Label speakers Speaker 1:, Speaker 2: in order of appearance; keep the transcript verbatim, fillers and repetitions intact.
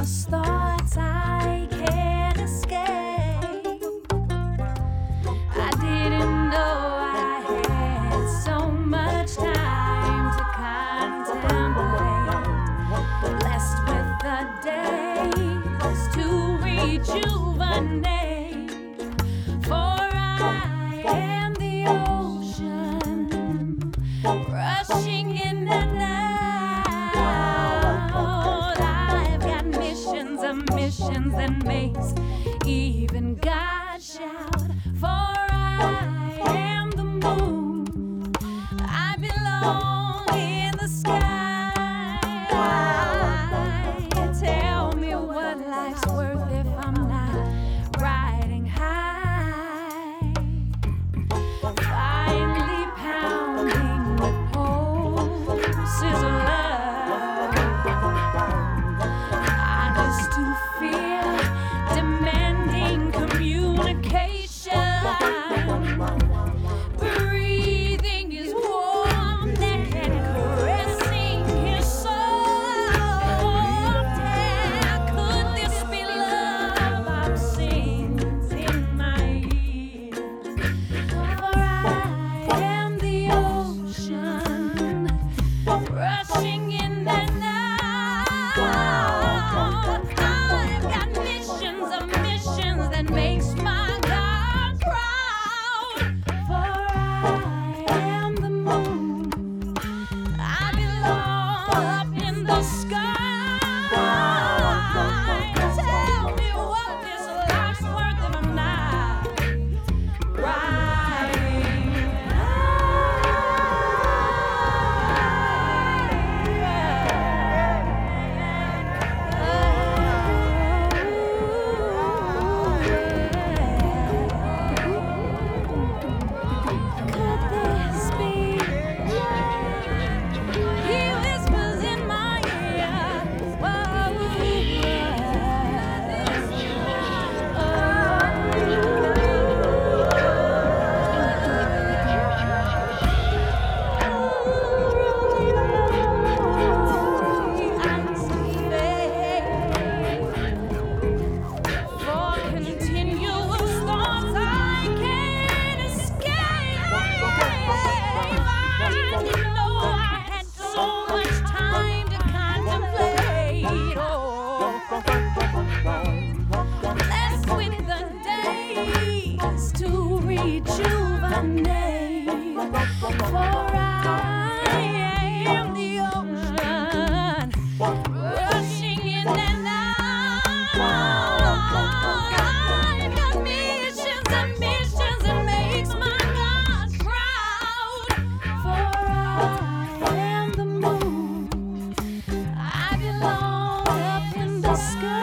Speaker 1: endless thoughts I can't escape. I didn't know I had so much time to contemplate, blessed with the days to rejuvenate. For I am the ocean, rushing in and out. I've got missions of missions that makes even God shout. For I am the moon, I belong in the sky. Tell me what life's worth if I'm not riding high, finally pounding the pulses of love. I used to fear demanding communication. Breathing his warm neck and caressing his soft hair. Could this be love I've seen in my ears? For I am the ocean, rushing in and out. I've got missions of missions that makes my God proud. For I am the moon, I belong up in the sky. Tell me what this life's worth if I'm not riding Could this be? He whispers in my ear. Whoa. For continuous thoughts I can't escape. I didn't know I had so much time to contemplate. Oh, blessed with the days to rejuvenate. For I am the ocean, rushing in and out. I've got missions and missions that makes my God proud. For I am the moon, I belong up in the sky.